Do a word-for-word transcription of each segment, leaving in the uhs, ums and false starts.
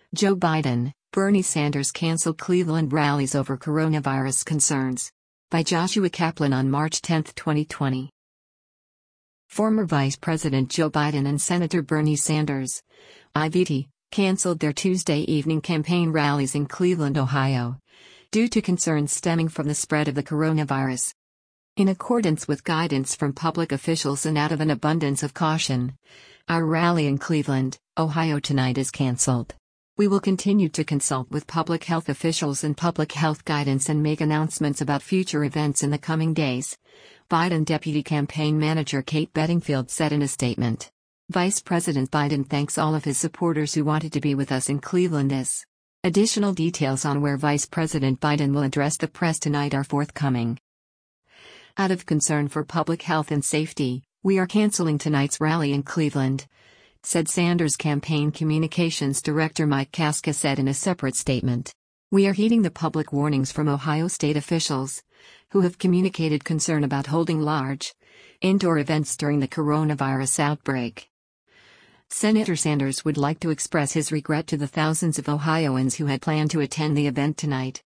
Joe Biden, Bernie Sanders cancel Cleveland rallies over coronavirus concerns. By Joshua Kaplan on March tenth, twenty twenty. Former Vice President Joe Biden and Senator Bernie Sanders, I V T, canceled their Tuesday evening campaign rallies in Cleveland, Ohio, due to concerns stemming from the spread of the coronavirus. In accordance with guidance from public officials and out of an abundance of caution, our rally in Cleveland, Ohio tonight is canceled. We will continue to consult with public health officials and public health guidance and make announcements about future events in the coming days, Biden Deputy Campaign Manager Kate Bedingfield said in a statement. Vice President Biden thanks all of his supporters who wanted to be with us in Cleveland. As additional details on where Vice President Biden will address the press tonight are forthcoming. Out of concern for public health and safety, we are canceling tonight's rally in Cleveland, said Sanders' campaign communications director Mike Kaska said in a separate statement. We are heeding the public warnings from Ohio state officials, who have communicated concern about holding large, indoor events during the coronavirus outbreak. Senator Sanders would like to express his regret to the thousands of Ohioans who had planned to attend the event tonight.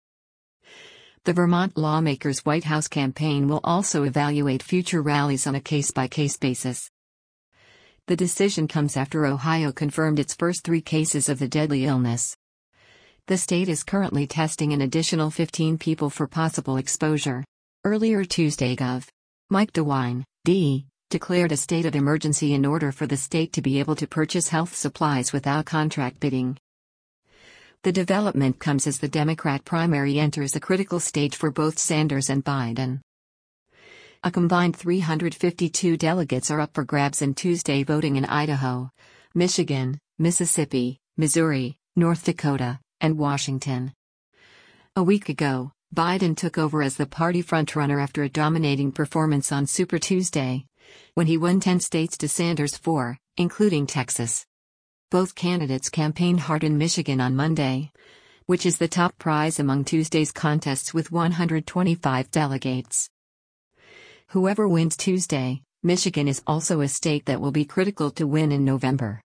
The Vermont lawmakers' White House campaign will also evaluate future rallies on a case-by-case basis. The decision comes after Ohio confirmed its first three cases of the deadly illness. The state is currently testing an additional fifteen people for possible exposure. Earlier Tuesday, Governor Mike DeWine, D, declared a state of emergency in order for the state to be able to purchase health supplies without contract bidding. The development comes as the Democrat primary enters a critical stage for both Sanders and Biden. A combined three hundred fifty-two delegates are up for grabs in Tuesday voting in Idaho, Michigan, Mississippi, Missouri, North Dakota, and Washington. A week ago, Biden took over as the party frontrunner after a dominating performance on Super Tuesday, when he won ten states to Sanders' four, including Texas. Both candidates campaigned hard in Michigan on Monday, which is the top prize among Tuesday's contests with one hundred twenty-five delegates. Whoever wins Tuesday, Michigan is also a state that will be critical to win in November.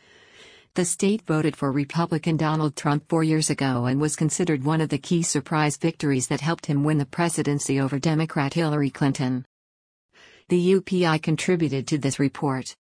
The state voted for Republican Donald Trump four years ago and was considered one of the key surprise victories that helped him win the presidency over Democrat Hillary Clinton. The U P I contributed to this report.